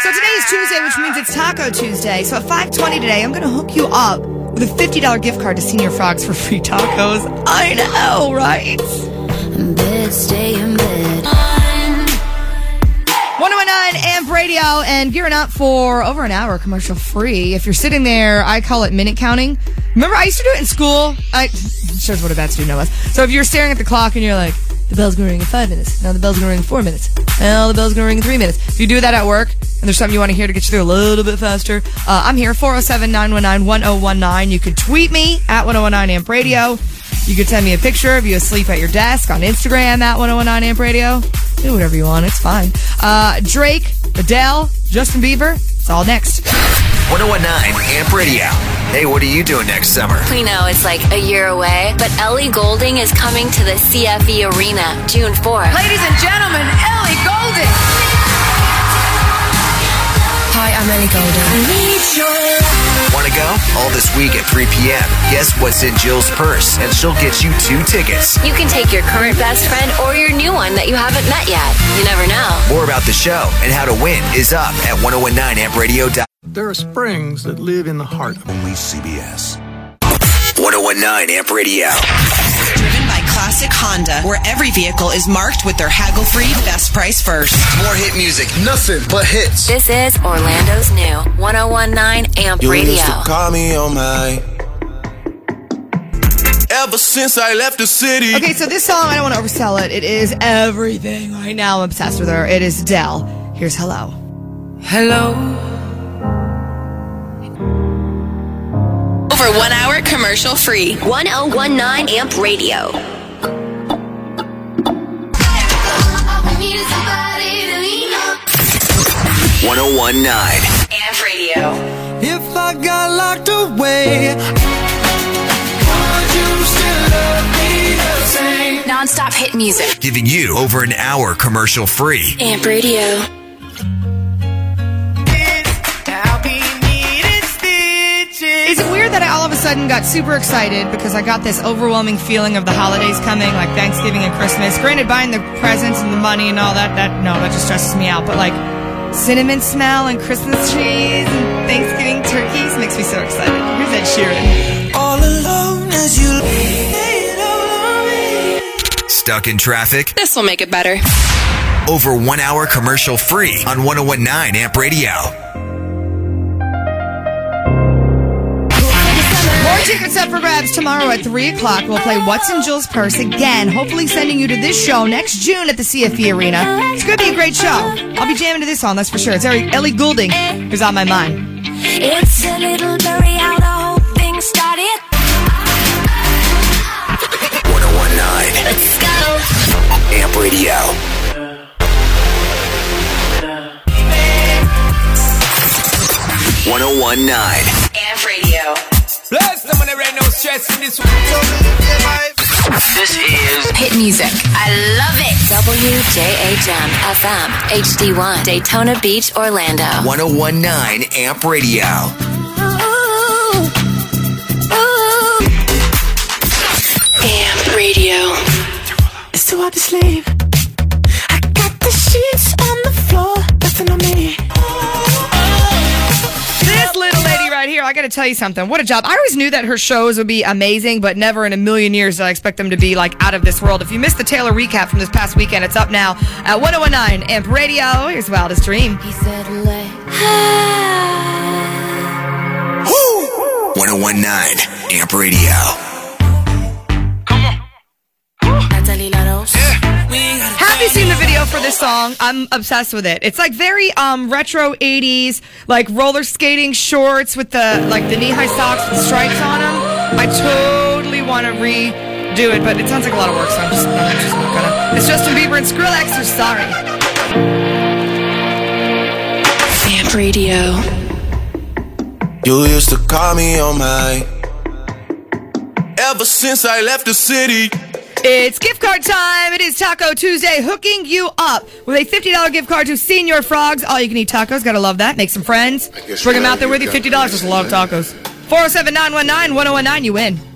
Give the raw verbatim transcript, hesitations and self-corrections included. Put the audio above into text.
So today is Tuesday, which means it's Taco Tuesday. So at five twenty today, I'm going to hook you up with a fifty dollars gift card to Senior Frogs for free tacos. I know, right? Bed, stay in bed. one oh nine Amp Radio, and gearing up for over an hour commercial free. If you're sitting there, I call it minute counting. Remember, I used to do it in school. I shows what a bad student I was. So if you're staring at the clock and you're like, the bell's going to ring in five minutes. Now the bell's going to ring in four minutes. Now the bell's going to ring in three minutes. If you do that at work, and there's something you want to hear to get you through a little bit faster, uh, I'm here, four oh seven, nine one nine, one oh one nine. You could tweet me at one oh nine Amp Radio. You could send me a picture of you asleep at your desk on Instagram at one oh nine Amp Radio. Do whatever you want. It's fine. Uh, Drake, Adele, Justin Bieber. It's all next. one oh nine Amp Radio. Hey, what are you doing next summer? We know it's like a year away, but Ellie Goulding is coming to the C F E Arena June fourth. Ladies and gentlemen, Ellie Goulding. Hi, I'm Ellie Goulding. I need your love. Want to go? All this week at three p.m. Guess what's in Jill's purse? And she'll get you two tickets. You can take your current best friend or your new one that you haven't met yet. You never know. More about the show and how to win is up at ten nineteen amp radio dot com. There are springs that live in the heart. Only C B S. ten nineteen Amp Radio. Driven by Classic Honda, where every vehicle is marked with their haggle-free best price first. More hit music, nothing but hits. This is Orlando's new ten nineteen Amp You Radio. used to call me on my. Ever since I left the city. Okay, so this song, I don't want to oversell it. It is everything right now. I'm obsessed with her. It is Adele. Here's Hello. Hello. Over one hour commercial free. ten nineteen Amp Radio. ten nineteen Amp Radio. If I got locked away, would you still love me the same? Non-stop hit music. Giving you over an hour commercial free. Amp Radio. Is it weird that I all of a sudden got super excited because I got this overwhelming feeling of the holidays coming, like Thanksgiving and Christmas? Granted, buying the presents and the money and all that, that no, that just stresses me out. But like cinnamon smell and Christmas trees and Thanksgiving turkeys makes me so excited. Here's Ed Sheeran. All alone as you lay it all on me. Stuck in traffic? This will make it better. Over one hour commercial free on ten nineteen Amp Radio. More tickets up for grabs tomorrow at three o'clock. We'll play What's in Jill's Purse again, hopefully sending you to this show next June at the C F E Arena. It's going to be a great show. I'll be jamming to this song, that's for sure. It's Ellie Goulding who's on my mind. It's a little blurry how the whole thing started. ten nineteen Let's go. Amp Radio. ten nineteen Amp Radio. Bless them when there ain't no stress in this one. This is Hit music. I love it. W J H M F M H D one Daytona Beach, Orlando. ten nineteen Amp Radio. Ooh, ooh. Amp Radio. It's too hard to sleep. I got the sheets on the floor, nothing on me. This little lady right here, I got to tell you something. What a job. I always knew that her shows would be amazing, but never in a million years did I expect them to be like out of this world. If you missed the Taylor recap from this past weekend, it's up now at ten nineteen Amp Radio. Here's Wildest Dream. He said, let ten nineteen Amp Radio. Have you seen the video for this song? I'm obsessed with it. It's like very um, retro eighties, like roller skating shorts with the like the knee-high socks with stripes on them. I totally want to redo it, but it sounds like a lot of work, so I'm just, I'm just not gonna. It's Justin Bieber and Skrillex, so sorry. Amp Radio. You used to call me on my. Ever since I left the city. It's gift card time. It is Taco Tuesday, hooking you up with a fifty dollars gift card to Senior Frogs. All you can eat tacos. Gotta love that. Make some friends. Bring them out there with you. fifty dollars. Just a lot of tacos. four oh seven, nine one nine, one oh one nine. You win.